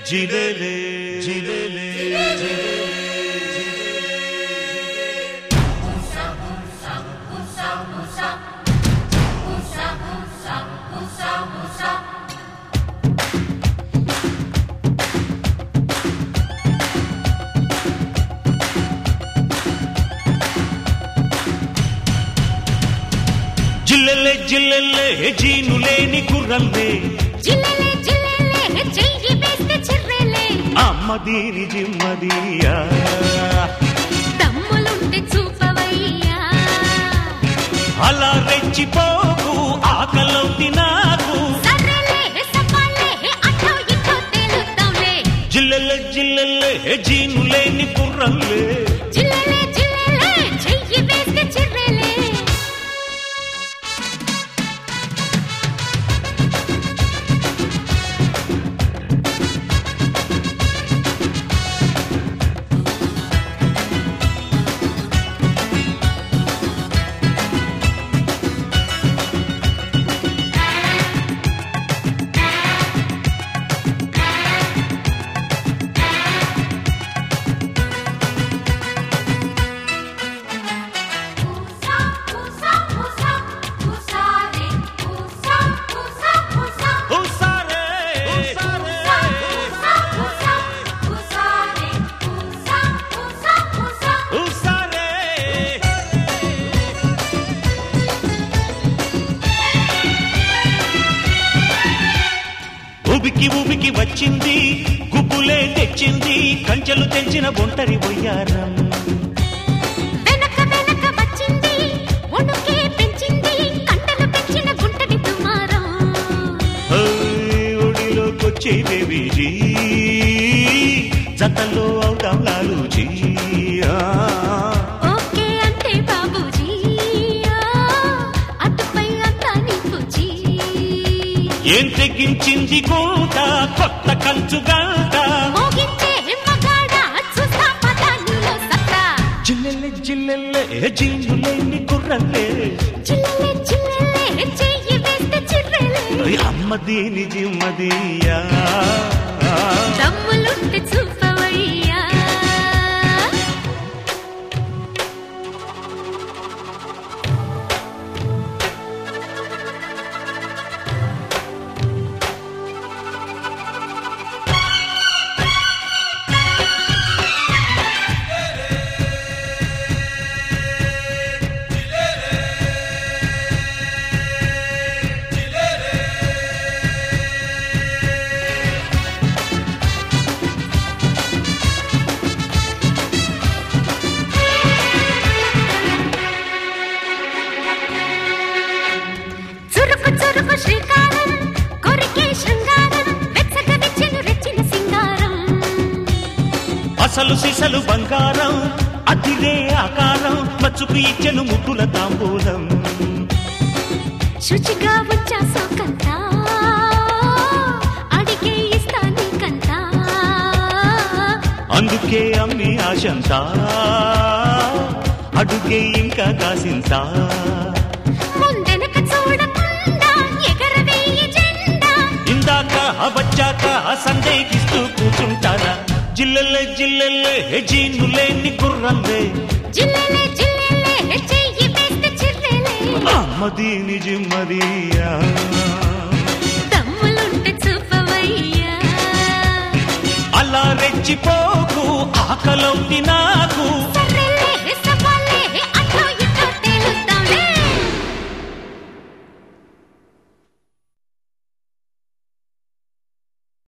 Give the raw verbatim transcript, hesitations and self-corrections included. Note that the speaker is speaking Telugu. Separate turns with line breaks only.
జిలేలే జిలేలే జిల్లెల్లే జిల్లెల్లే జీనులేని కుర్రల్లే
జిల్లెలే జిల్లెలే చెయ్యి వేస్తే చిర్రెలే
అమ్మదీని జిమ్మదియా
దమ్ములుంటే చూపవయ్యా
అలా రెచ్చిపోకు ఆకలవుతి నాకు
సర్రెలే సపాలే అటో ఇటో తేలుతాంలే
జిల్లెల్లే జిల్లెల్లే జీనులేని కుర్రల్లే
జిల్లెలే జిల్లెలే చెయ్యి వేస్తే చిర్రెలే
ఉబికి ఉబికి వచ్చింది గుబ్బులే తెచ్చింది కంచెలు తెంచిన ఒంటరి వయ్యారం
వెనక వెనక వచ్చింది ఒణుకే పెంచింది కంటలు పెంచిన గుంటడి తుమారం
ఒడిలోకొచ్చే బేబీజీ జతల్లో అవుతాం లాలూజీ
ఓకే అంటే బాబూజీ అటుపై అంతా నీకుజీ
ఏం తెగించింది కోట కొత్త కంచు గంట
మోగించే మగాడ చూస్తా పదా నీలో సత్తా
జిల్లెల్లే జిల్లెల్లే జీనులేని కుర్రల్లే
చిల్లెలే చిల్లెలే చెయ్యి వేస్తే చిర్రెలే
అమ్మదీని జిమ్మదియా
దమ్ములుంటే చూపవయ్యా చురుకు చురుకు శ్రీకారం కొరికే శృంగారం వెచ్చగ విచ్చెను రెచ్చిన సింగారం
అసలు సిసలు బంగారం అతిరే ఆకారం మచ్చుకు ఇచ్చెను ముద్దుల తాంబూలం
శుచిగా వచ్చా సోకంతా అడిగే ఇస్తా నీకంతా
అందుకే అమ్మి ఆశంతా అడుగే ఇంకా కాసింతా
ముందెనక చూడకుండా ఎగరవేయి జెండా
ఇందాక వచ్చాక సందేహిస్తూ కూర్చుంటారా జిల్లెల్లే జిల్లెల్లే జీనులేని కుర్రల్లే
జిల్లెలే జిల్లెలే చెయ్యి వేస్తే చిర్రెలే
అమ్మదీని జిమ్మదియా
దమ్ములుంటే చూపవయ్యా
అలా రెచ్చిపోకు ఆకలవుతి నాకు